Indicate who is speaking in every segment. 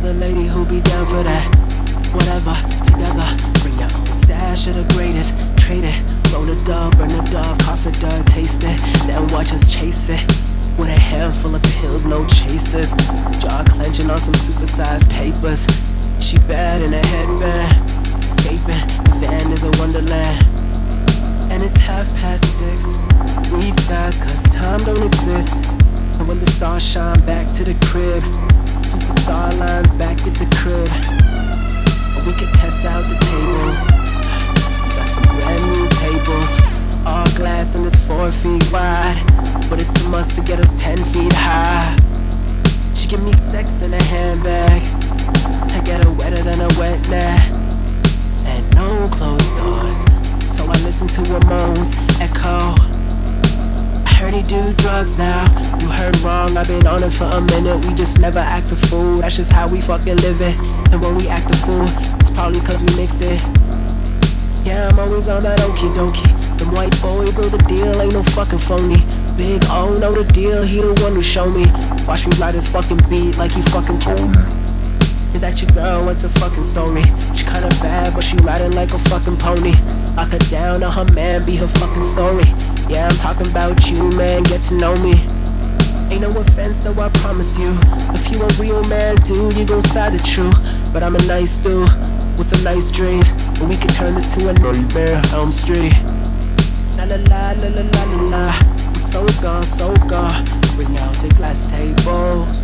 Speaker 1: another lady who be down for that. Whatever, together, bring your own stash of the greatest. Trade it, roll the dub, burn the dub, cough it dub, taste it, then watch us chase it. With a handful of pills, no chasers. Jaw clenching on some supersized papers. She bad in a headband, escaping, the van is a wonderland. And it's 6:30. Read skies cause time don't exist. And when the stars shine back to the crib, superstar lines back at the crib. We could test out the tables. Got some brand new tables. All glass and it's 4 feet wide, but it's a must to get us 10 feet high. She give me sex in a handbag. I get her wetter than a wet nap. And no closed doors, so I listen to her moans echo. I heard he do drugs now. You heard wrong, I've been on it for a minute. We just never act a fool, that's just how we fucking live it. And when we act a fool, it's probably cause we mixed it. Yeah, I'm always on that okie dokie. Them white boys know the deal, ain't no fucking phony. Big O know the deal, he the one who show me. Watch me ride this fucking beat like he fucking told me. Is that your girl? What's her fucking story? She kinda bad, but she riding like a fucking pony. Lock her down on her man, be her fucking story. Yeah, I'm talking about you, man, get to know me. Ain't no offense though, I promise you. If you a real man, dude, you gon' side the truth. But I'm a nice dude with some nice dreams, and we can turn this to a nightmare, Elm Street. La la la la la la la la. I'm so gone. Bring out the glass tables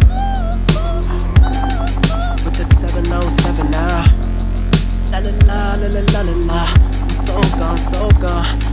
Speaker 1: with the 707 now. La la la la la la la la. I'm so gone.